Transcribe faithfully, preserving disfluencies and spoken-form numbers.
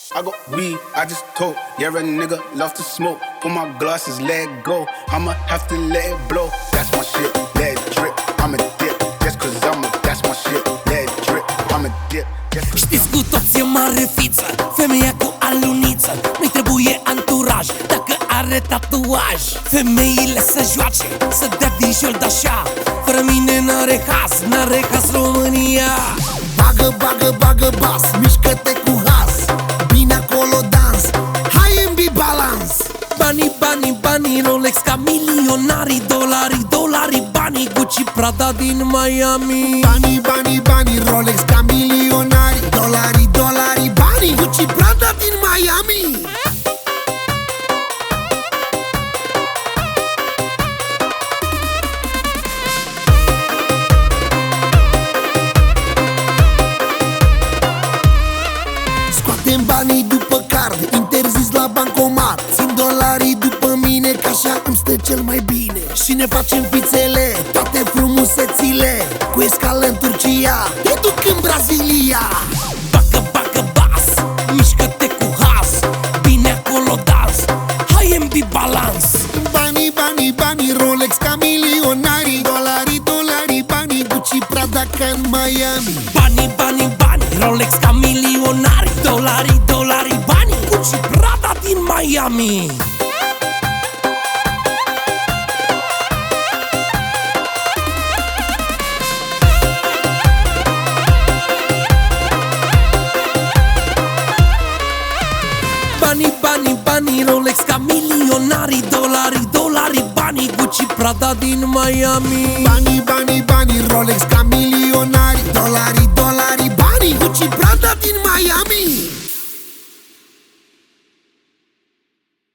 I got weed, I just told. Yeah, a nigga love to smoke. Put my glasses, let go. I'ma have to let it blow. That's my shit, let it drip. I'm a dip, just cause I'm a. That's my shit, let it drip. I'm a dip. Știți cu toți e mare fiță, femeia cu aluniță. Nu-i trebuie anturaj dacă are tatuaj. Femeile să joace, să dea din șold așa. Fără mine n-are has, n-are has România. Bagă, bagă, bagă bas, mișcă-te cu has. Bine acolo dans, hai în bibalans. Banii, banii, banii, Rolex ca milionarii. Dolarii, dolarii, banii, Gucci, Prada din Miami. Banii, banii, banii, Rolex ca milionari. Dolarii, dolarii, banii, Gucci, Prada din Miami. Scoatem banii după card, interzis la bancomat. Țin dolarii după mine, că așa îmi stă cel mai bine. Și ne facem fițele, toate frumusețile. Cu escală în Turcia, te duc în Brazilia. Bagă, bagă bas, mișcă-te cu has. Bine acolo dans, hai în bibalans. Banii, banii, banii, Rolex ca milionarii. Dolarii, dolarii, banii, Gucci, Prada ca în Miami. Banii, banii, banii, Rolex ca milionari. Dolarii, dolarii, banii, Gucci, Prada din Miami. Banii, banii, banii, Rolex ca milionarii. Dolarii, dolarii, banii, Gucci, Prada din Miami. Banii, banii, banii, Rolex ca milionari. Dolarii, dolarii, banii, Gucci, Prada din Miami.